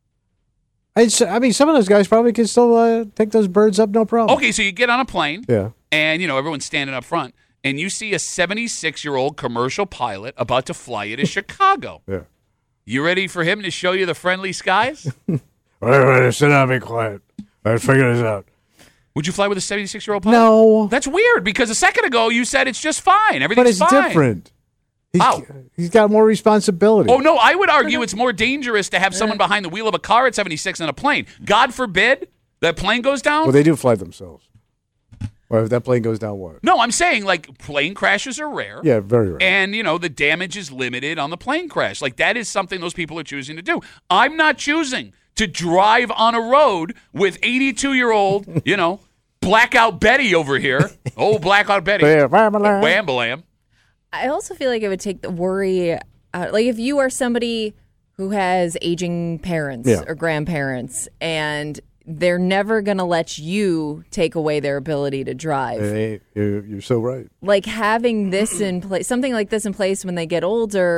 Speaker 7: mean, some of those guys probably can still take those birds up, no problem.
Speaker 6: Okay, so you get on a plane.
Speaker 7: Yeah.
Speaker 6: And, everyone's standing up front. And you see a 76-year-old commercial pilot about to fly you to Chicago.
Speaker 7: Yeah.
Speaker 6: You ready for him to show you the friendly skies?
Speaker 7: Wait, sit down, be quiet. Let's figure this out.
Speaker 6: Would you fly with a 76-year-old pilot?
Speaker 7: No.
Speaker 6: That's weird because a second ago you said it's just fine. Everything's fine.
Speaker 7: But it's different.
Speaker 6: How?
Speaker 7: He's got more responsibility.
Speaker 6: Oh, no, I would argue it's more dangerous to have someone behind the wheel of a car at 76 than a plane. God forbid that plane goes down.
Speaker 7: Well, they do fly themselves. Well, if that plane goes down, what?
Speaker 6: No, I'm saying, plane crashes are rare.
Speaker 7: Yeah, very rare.
Speaker 6: And, the damage is limited on the plane crash. That is something those people are choosing to do. I'm not choosing to drive on a road with 82-year-old, blackout Betty over here. Oh, blackout Betty. Wham-a-lam.
Speaker 8: I also feel like it would take the worry out. Like if you are somebody who has aging parents or grandparents and they're never going to let you take away their ability to drive.
Speaker 7: Hey, you're so right.
Speaker 8: Like having this in place, something like this in place when they get older,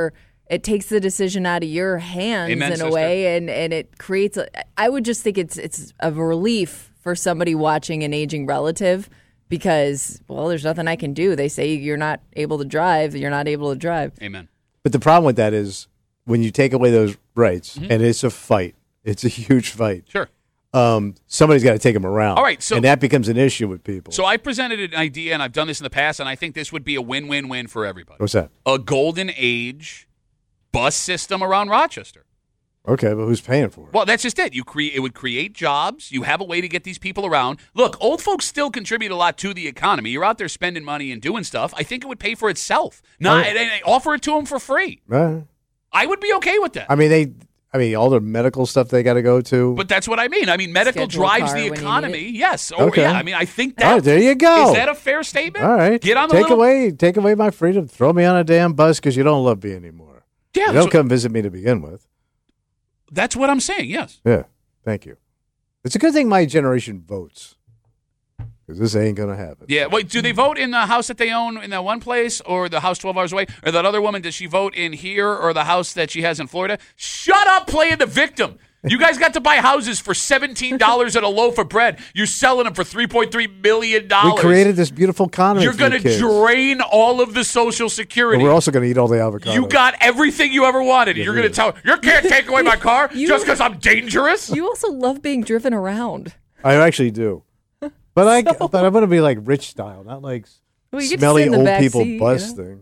Speaker 8: it takes the decision out of your hands in a way, and it creates. I would just think it's a relief for somebody watching an aging relative because, well, there's nothing I can do. They say you're not able to drive. You're not able to drive.
Speaker 6: Amen.
Speaker 7: But the problem with that is when you take away those rights, and it's a fight. It's a huge fight.
Speaker 6: Sure.
Speaker 7: Somebody's got to take them around.
Speaker 6: All right, so,
Speaker 7: and that becomes an issue with people.
Speaker 6: So I presented an idea, and I've done this in the past, and I think this would be a win-win-win for everybody.
Speaker 7: What's that?
Speaker 6: A golden age bus system around Rochester.
Speaker 7: Okay, but who's paying for it?
Speaker 6: Well, that's just it. It would create jobs. You have a way to get these people around. Look, old folks still contribute a lot to the economy. You're out there spending money and doing stuff. I think it would pay for itself. Offer it to them for free. I would be okay with that.
Speaker 7: I mean, all the medical stuff they got to go to.
Speaker 6: But that's what I mean. I mean, medical drives the economy. Yes.
Speaker 7: Okay.
Speaker 6: Yeah. I mean, I think that.
Speaker 7: All right, there you go.
Speaker 6: Is that a fair statement?
Speaker 7: All right.
Speaker 6: Get on the
Speaker 7: take away my freedom. Throw me on a damn bus because you don't love me anymore.
Speaker 6: Yeah.
Speaker 7: You don't come visit me to begin with.
Speaker 6: That's what I'm saying. Yes.
Speaker 7: Yeah. Thank you. It's a good thing my generation votes. Because this ain't going to happen.
Speaker 6: Yeah. Wait, do they vote in the house that they own in that one place or the house 12 hours away? Or that other woman, does she vote in here or the house that she has in Florida? Shut up playing the victim. You guys got to buy houses for $17 and a loaf of bread. You're selling them for $3.3 million.
Speaker 7: We created this beautiful economy.
Speaker 6: You're going to drain all of the Social Security.
Speaker 7: But we're also going to eat all the avocados.
Speaker 6: You got everything you ever wanted. You're going to tell you can't take away my car just because I'm dangerous?
Speaker 8: You also love being driven around.
Speaker 7: I actually do. But I'm going to be like rich style, not like smelly old people bus thing.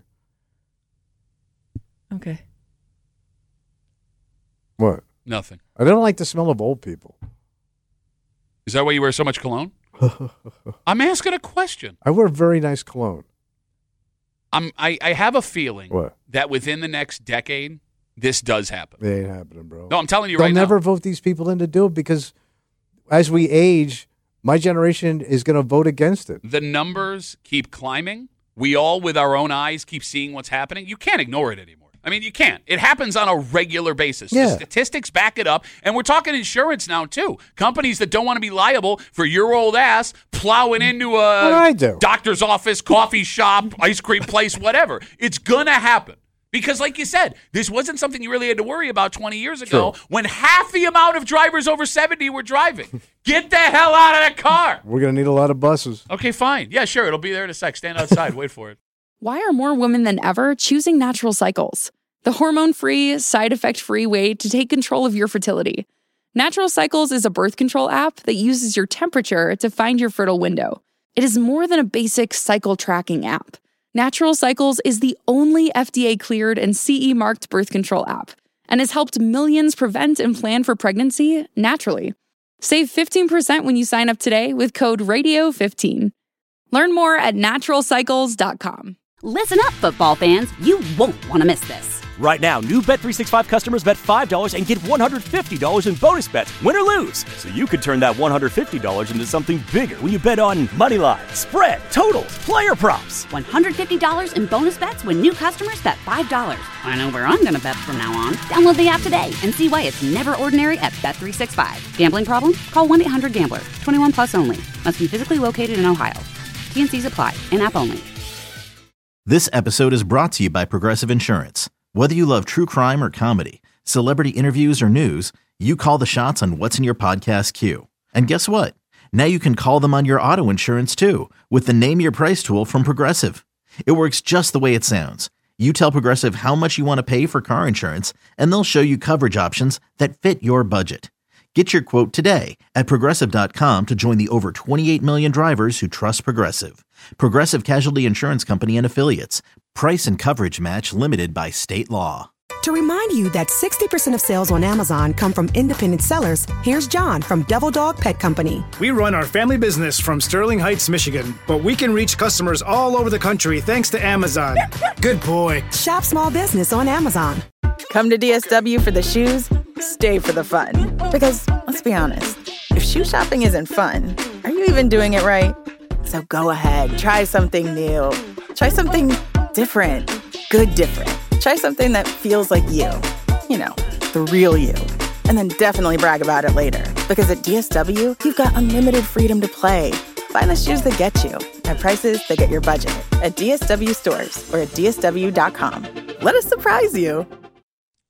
Speaker 8: Okay.
Speaker 7: What?
Speaker 6: Nothing.
Speaker 7: I don't like the smell of old people.
Speaker 6: Is that why you wear so much cologne? I'm asking a question.
Speaker 7: I wear very nice cologne.
Speaker 6: I have a feeling
Speaker 7: What?
Speaker 6: that within the next decade, this does happen.
Speaker 7: It ain't happening, bro.
Speaker 6: No, I'm telling you
Speaker 7: They'll
Speaker 6: right now.
Speaker 7: They'll never vote these people in to do it because as we age, my generation is going to vote against it.
Speaker 6: The numbers keep climbing. We all, with our own eyes, keep seeing what's happening. You can't ignore it anymore. I mean, you can't. It happens on a regular basis.
Speaker 7: Yeah.
Speaker 6: The statistics back it up. And we're talking insurance now, too. Companies that don't want to be liable for your old ass plowing into a doctor's office, coffee shop, ice cream place, whatever. It's going to happen. Because like you said, this wasn't something you really had to worry about 20 years ago when half the amount of drivers over 70 were driving. Get the hell out of that car.
Speaker 7: We're going to need a lot of buses.
Speaker 6: Okay, fine. Yeah, sure. It'll be there in a sec. Stand outside. Wait for it.
Speaker 9: Why are more women than ever choosing Natural Cycles? The hormone-free, side-effect-free way to take control of your fertility. Natural Cycles is a birth control app that uses your temperature to find your fertile window. It is more than a basic cycle tracking app. Natural Cycles is the only FDA-cleared and CE-marked birth control app and has helped millions prevent and plan for pregnancy naturally. Save 15% when you sign up today with code RADIO15. Learn more at naturalcycles.com.
Speaker 1: Listen up, football fans. You won't want to miss this.
Speaker 2: Right now, new Bet365 customers bet $5 and get $150 in bonus bets, win or lose. So you could turn that $150 into something bigger when you bet on moneyline, spread, totals, player props.
Speaker 1: $150 in bonus bets when new customers bet $5. I know where I'm going to bet from now on. Download the app today and see why it's never ordinary at Bet365. Gambling problem? Call 1-800-GAMBLER. 21 plus only. Must be physically located in Ohio. T&Cs apply. In-app only.
Speaker 3: This episode is brought to you by Progressive Insurance. Whether you love true crime or comedy, celebrity interviews or news, you call the shots on what's in your podcast queue. And guess what? Now you can call them on your auto insurance too with the Name Your Price tool from Progressive. It works just the way it sounds. You tell Progressive how much you want to pay for car insurance, and they'll show you coverage options that fit your budget. Get your quote today at Progressive.com to join the over 28 million drivers who trust Progressive. Progressive Casualty Insurance Company and Affiliates. Price and coverage match limited by state law.
Speaker 4: To remind you that 60% of sales on Amazon come from independent sellers, here's John from Devil Dog Pet Company.
Speaker 5: We run our family business from Sterling Heights, Michigan, but we can reach customers all over the country thanks to Amazon. Good boy.
Speaker 4: Shop small business on Amazon.
Speaker 10: Come to DSW for the shoes, stay for the fun. Because, let's be honest, if shoe shopping isn't fun, are you even doing it right? So go ahead, try something new. Try something different. Good different. Try something that feels like you. You know, the real you. And then definitely brag about it later. Because at DSW, you've got unlimited freedom to play. Find the shoes that get you at prices that get your budget at DSW stores or at DSW.com. Let us surprise you.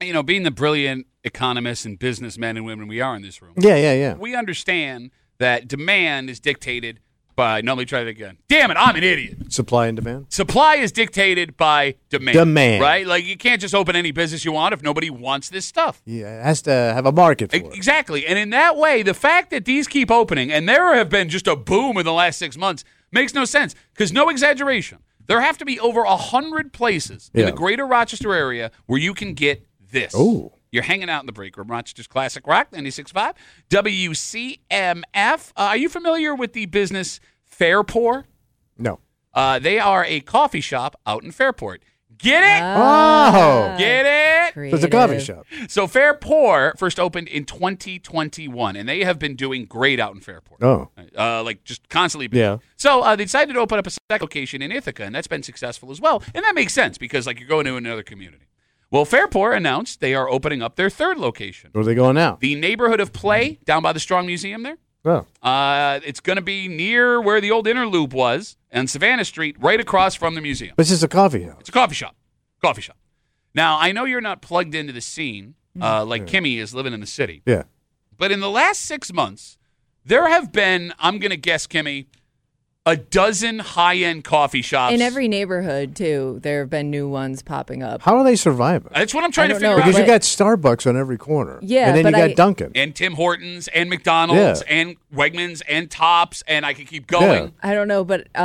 Speaker 6: being the brilliant economists and businessmen and women we are in this room.
Speaker 7: Yeah.
Speaker 6: We understand that demand is dictated by, no, let me try that again. Damn it, I'm an idiot.
Speaker 7: Supply and demand?
Speaker 6: Supply is dictated by demand.
Speaker 7: Demand.
Speaker 6: Right? Like, you can't just open any business you want if nobody wants this stuff.
Speaker 7: Yeah, it has to have a market for it.
Speaker 6: Exactly. And in that way, the fact that these keep opening, and there have been just a boom in the last 6 months, makes no sense. Because no exaggeration, there have to be over 100 places in the greater Rochester area where you can get this.
Speaker 7: Oh.
Speaker 6: You're hanging out in the break room. Rochester's Classic Rock, 96.5. WCMF. Are you familiar with the business Fairport?
Speaker 7: No.
Speaker 6: They are a coffee shop out in Fairport. Get it?
Speaker 7: Oh.
Speaker 6: Get it?
Speaker 7: So it's a coffee shop.
Speaker 6: So Fairport first opened in 2021, and they have been doing great out in Fairport.
Speaker 7: Oh.
Speaker 6: Like just constantly busy.
Speaker 7: Yeah.
Speaker 6: So they decided to open up a second location in Ithaca, and that's been successful as well. And that makes sense because like you're going to another community. Well, Fairport announced they are opening up their third location.
Speaker 7: Where are they going now?
Speaker 6: The Neighborhood of Play down by the Strong Museum there.
Speaker 7: Oh.
Speaker 6: It's going to be near where the old Inner Loop was on Savannah Street, right across from the museum.
Speaker 7: This is a coffee house.
Speaker 6: It's a coffee shop. Coffee shop. Now, I know you're not plugged into the scene like Kimmy is living in the city.
Speaker 7: Yeah.
Speaker 6: But in the last 6 months, there have been, I'm going to guess, Kimmy, a dozen high-end coffee shops.
Speaker 8: In every neighborhood, too, there have been new ones popping up.
Speaker 7: How are they surviving?
Speaker 6: That's what I'm trying to figure
Speaker 8: know,
Speaker 6: out.
Speaker 7: Because you got Starbucks on every corner.
Speaker 8: Yeah,
Speaker 7: and then
Speaker 8: but
Speaker 7: you got Dunkin'.
Speaker 6: And Tim Hortons and McDonald's and Wegmans and Tops, and I could keep going.
Speaker 7: Yeah.
Speaker 8: I don't know, but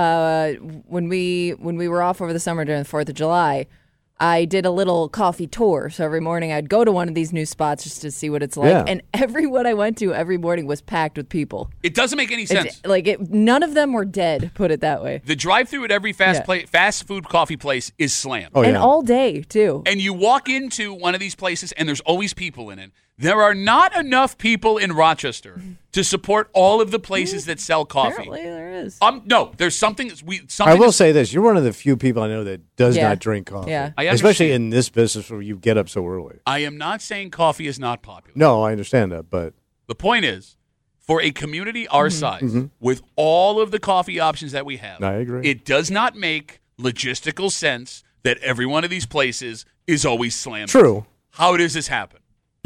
Speaker 8: when we were off over the summer during the 4th of July, I did a little coffee tour. So every morning I'd go to one of these new spots just to see what it's like.
Speaker 7: Yeah.
Speaker 8: And everyone I went to every morning was packed with people.
Speaker 6: It doesn't make any sense.
Speaker 8: None of them were dead, put it that way.
Speaker 6: The drive-through at every fast food coffee place is slammed.
Speaker 7: Oh,
Speaker 8: And
Speaker 7: yeah.
Speaker 8: all day, too.
Speaker 6: And you walk into one of these places, and there's always people in it. There are not enough people in Rochester to support all of the places that sell coffee.
Speaker 8: Apparently there is.
Speaker 6: No, there's something.
Speaker 7: I will say this. You're one of the few people I know that does
Speaker 8: Yeah.
Speaker 7: not drink coffee.
Speaker 8: Yeah.
Speaker 6: I
Speaker 7: Especially
Speaker 6: understand.
Speaker 7: in this business where you get up so early.
Speaker 6: I am not saying coffee is not popular.
Speaker 7: No, I understand that, but
Speaker 6: The point is, for a community our size, with all of the coffee options that we have,
Speaker 7: I agree.
Speaker 6: it does not make logistical sense that every one of these places is always slammed.
Speaker 7: true.
Speaker 6: How does this happen?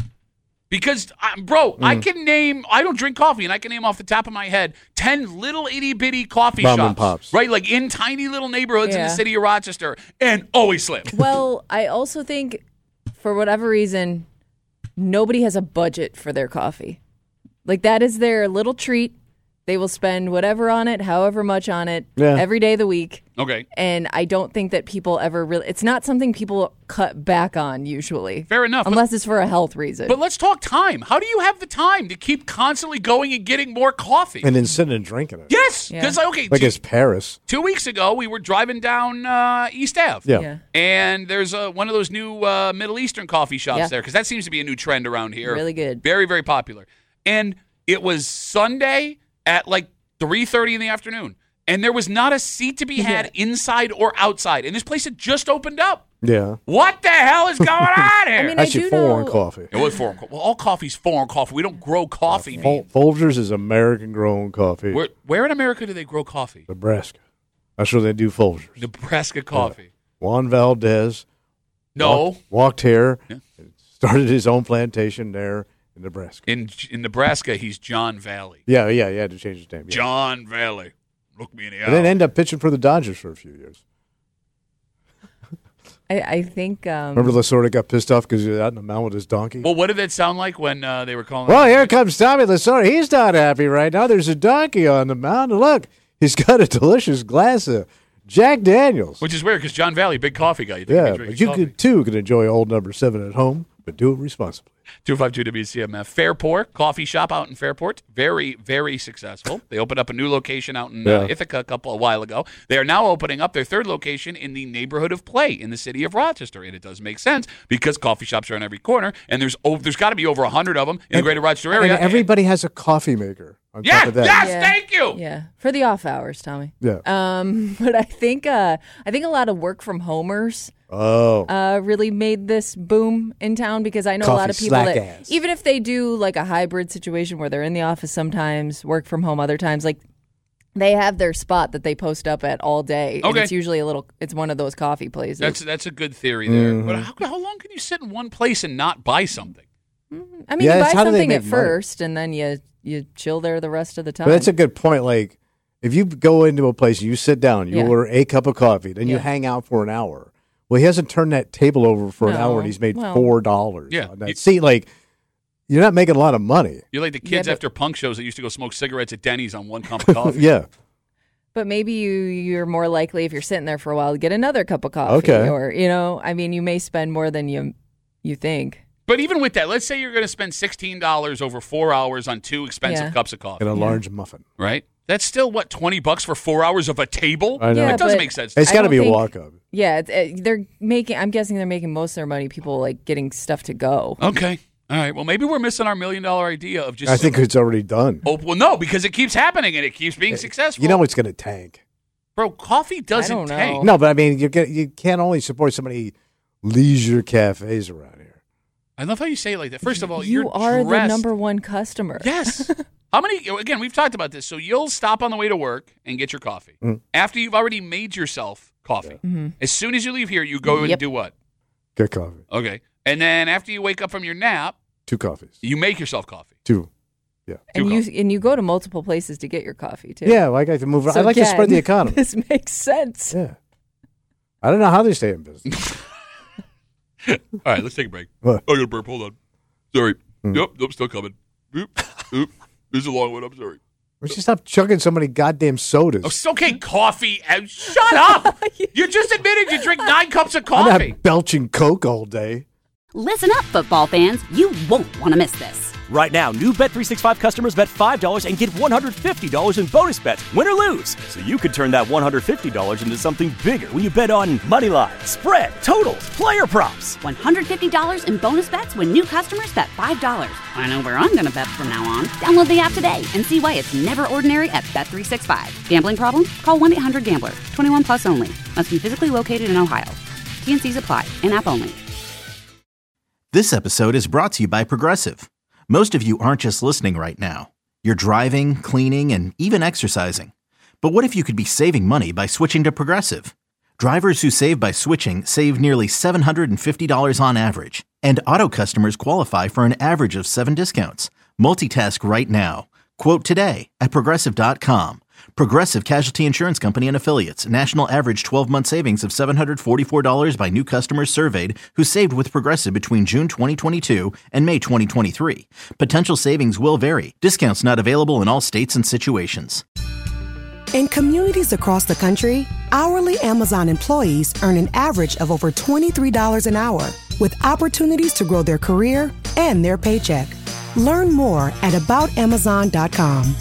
Speaker 6: Because, I can name, I don't drink coffee, and I can name off the top of my head 10 little itty-bitty coffee
Speaker 7: Mom
Speaker 6: shops.
Speaker 7: and pops.
Speaker 6: Right, like in tiny little neighborhoods in the
Speaker 8: Yeah.
Speaker 6: city of Rochester, and always slammed.
Speaker 8: Well, I also think, for whatever reason, nobody has a budget for their coffee. Like, that is their little treat. They will spend whatever on it, however much on it,
Speaker 7: Yeah.
Speaker 8: every day of the week.
Speaker 6: Okay.
Speaker 8: And I don't think that people ever really, it's not something people cut back on usually.
Speaker 6: Fair enough.
Speaker 8: Unless it's for a health reason.
Speaker 6: But let's talk time. How do you have the time to keep constantly going and getting more coffee?
Speaker 7: And then sitting and drinking it.
Speaker 6: Yes,
Speaker 8: Yeah.
Speaker 6: because okay,
Speaker 7: Like it's Paris.
Speaker 6: 2 weeks ago we were driving down East Ave,
Speaker 7: Yeah.
Speaker 6: and there's one of those new Middle Eastern coffee shops
Speaker 8: Yeah.
Speaker 6: there because that seems to be a new trend around here.
Speaker 8: Really good.
Speaker 6: Very, very popular. And it was Sunday at like 3:30 in the afternoon, and there was not a seat to be had inside or outside, and this place had just opened up.
Speaker 7: Yeah.
Speaker 6: What the hell is going on here?
Speaker 8: I mean,
Speaker 7: Actually,
Speaker 8: do
Speaker 7: foreign
Speaker 8: know-
Speaker 7: coffee.
Speaker 6: It was foreign. Well, all coffee's foreign coffee. We don't grow coffee. man.
Speaker 7: Folgers is American grown coffee.
Speaker 6: Where in America do they grow coffee?
Speaker 7: Nebraska. That's where they do Folgers.
Speaker 6: Nebraska coffee.
Speaker 7: Juan Valdez
Speaker 6: No.
Speaker 7: walked here,
Speaker 6: Yeah.
Speaker 7: started his own plantation there in Nebraska.
Speaker 6: In Nebraska, he's John Valley.
Speaker 7: Yeah, he had to change his name. Yeah.
Speaker 6: John Valley. Look me in the eye.
Speaker 7: And then end up pitching for the Dodgers for a few years.
Speaker 8: I think.
Speaker 7: Remember Lasorda got pissed off because he was out in the mountain with his donkey?
Speaker 6: Well, what did that sound like when they were calling?
Speaker 7: Well, here comes Tommy Lasorda. He's not happy right now. There's a donkey on the mountain. Look, he's got a delicious glass of Jack Daniels.
Speaker 6: Which is weird because John Valley, big coffee guy. You think he'd
Speaker 7: Yeah,
Speaker 6: be
Speaker 7: but
Speaker 6: drinking
Speaker 7: you
Speaker 6: coffee.
Speaker 7: could enjoy old number 7 at home, but do it responsibly.
Speaker 6: 252 WCMF. Fairport coffee shop out in Fairport. Very, very successful. They opened up a new location out in Ithaca a while ago. They are now opening up their third location in the Neighborhood of Play in the city of Rochester. And it does make sense because coffee shops are on every corner, and there's got to be over 100 of them in the greater Rochester area.
Speaker 7: And everybody has a coffee maker on top of that.
Speaker 6: Yes,
Speaker 8: Yeah.
Speaker 6: thank you.
Speaker 8: Yeah, for the off hours, Tommy.
Speaker 7: Yeah.
Speaker 8: But I think a lot of work from homers
Speaker 7: Oh.
Speaker 8: really made this boom in town because I know a lot of
Speaker 7: Coffee
Speaker 8: people
Speaker 7: slack
Speaker 8: that
Speaker 7: ass.
Speaker 8: even if they do like a hybrid situation where they're in the office sometimes, work from home other times, like They have their spot that they post up at all day.
Speaker 6: Okay.
Speaker 8: And it's usually it's one of those coffee places.
Speaker 6: That's a good theory there. But how long can you sit in one place and not buy something?
Speaker 8: I mean, you buy something at first, and then you chill there the rest of the time.
Speaker 7: But that's a good point. Like, if you go into a place, you sit down, you order a cup of coffee, then you hang out for an hour. Well, he hasn't turned that table over for an hour, and he's made $4 on that seat. Like, you're not making a lot of money.
Speaker 6: You're like the kids after punk shows that used to go smoke cigarettes at Denny's on one cup of coffee.
Speaker 7: Yeah.
Speaker 8: But maybe you're more likely, if you're sitting there for a while, to get another cup of coffee.
Speaker 7: Okay.
Speaker 8: Or, I mean, you may spend more than you think.
Speaker 6: But even with that, let's say you're going to spend $16 over 4 hours on 2 expensive cups of coffee.
Speaker 7: And a large muffin.
Speaker 6: Right? That's still, what, $20 for 4 hours of a table?
Speaker 7: I know.
Speaker 6: That doesn't make sense.
Speaker 7: It's got to be a walk-up.
Speaker 8: Yeah, I'm guessing they're making most of their money, people like getting stuff to go.
Speaker 6: Okay. All right. Well, maybe we're missing our $1 million idea of just.
Speaker 7: I think it's already done.
Speaker 6: Oh, well, no, because it keeps happening and it keeps being successful.
Speaker 7: You know it's going to tank.
Speaker 6: Bro, coffee doesn't tank.
Speaker 7: No, but I mean, you can't only support so many leisure cafes around here.
Speaker 6: I love how you say it like that. First of all,
Speaker 8: you are
Speaker 6: dressed.
Speaker 8: the number one customer.
Speaker 6: Yes. How many? Again, we've talked about this. So you'll stop on the way to work and get your coffee after you've already made yourself coffee.
Speaker 8: Mm-hmm.
Speaker 6: As soon as you leave here, you go and do what?
Speaker 7: Get coffee.
Speaker 6: Okay, and then after you wake up from your nap,
Speaker 7: 2 coffees.
Speaker 6: You make yourself coffee.
Speaker 7: 2. Yeah.
Speaker 8: And you go to multiple places to get your coffee too.
Speaker 7: Yeah, like I can move.
Speaker 8: So
Speaker 7: I like to spread the economy.
Speaker 8: This makes sense.
Speaker 7: Yeah. I don't know how they stay in business.
Speaker 6: All right, let's take a break.
Speaker 7: What?
Speaker 6: I got a burp. Hold on. Sorry. Yep, still coming. Oop. This is a long one. I'm sorry.
Speaker 7: We should stop chugging so many goddamn sodas.
Speaker 6: Oh, it's okay, coffee. Shut up. You just admitted you drink 9 cups of coffee.
Speaker 7: I'm not belching Coke all day.
Speaker 1: Listen up, football fans. You won't want to miss this.
Speaker 2: Right now, new Bet365 customers bet $5 and get $150 in bonus bets, win or lose. So you could turn that $150 into something bigger when you bet on moneyline, spread, totals, player props.
Speaker 1: $150 in bonus bets when new customers bet $5. I know where I'm going to bet from now on. Download the app today and see why it's never ordinary at Bet365. Gambling problem? Call 1-800-GAMBLER. 21 plus only. Must be physically located in Ohio. T&Cs apply. In-app only.
Speaker 3: This episode is brought to you by Progressive. Most of you aren't just listening right now. You're driving, cleaning, and even exercising. But what if you could be saving money by switching to Progressive? Drivers who save by switching save nearly $750 on average. And auto customers qualify for an average of 7 discounts. Multitask right now. Quote today at Progressive.com. Progressive Casualty Insurance Company and Affiliates. National average 12-month savings of $744 by new customers surveyed who saved with Progressive between June 2022 and May 2023. Potential savings will vary. Discounts not available in all states and situations.
Speaker 4: In communities across the country, hourly Amazon employees earn an average of over $23 an hour, with opportunities to grow their career and their paycheck. Learn more at aboutamazon.com.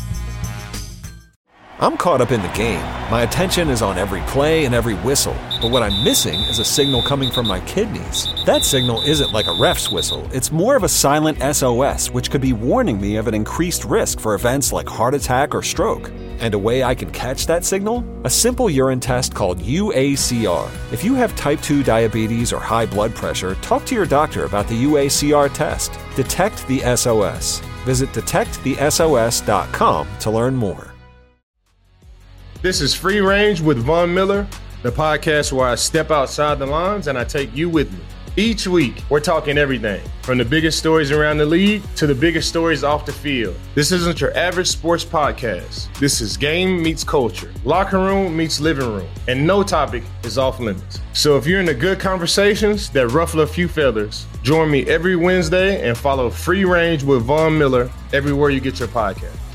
Speaker 12: I'm caught up in the game. My attention is on every play and every whistle. But what I'm missing is a signal coming from my kidneys. That signal isn't like a ref's whistle. It's more of a silent SOS, which could be warning me of an increased risk for events like heart attack or stroke. And a way I can catch that signal? A simple urine test called UACR. If you have type 2 diabetes or high blood pressure, talk to your doctor about the UACR test. Detect the SOS. Visit detectthesos.com to learn more.
Speaker 13: This is Free Range with Von Miller, the podcast where I step outside the lines and I take you with me. Each week, we're talking everything, from the biggest stories around the league to the biggest stories off the field. This isn't your average sports podcast. This is game meets culture, locker room meets living room, and no topic is off limits. So if you're into good conversations that ruffle a few feathers, join me every Wednesday and follow Free Range with Von Miller everywhere you get your podcast.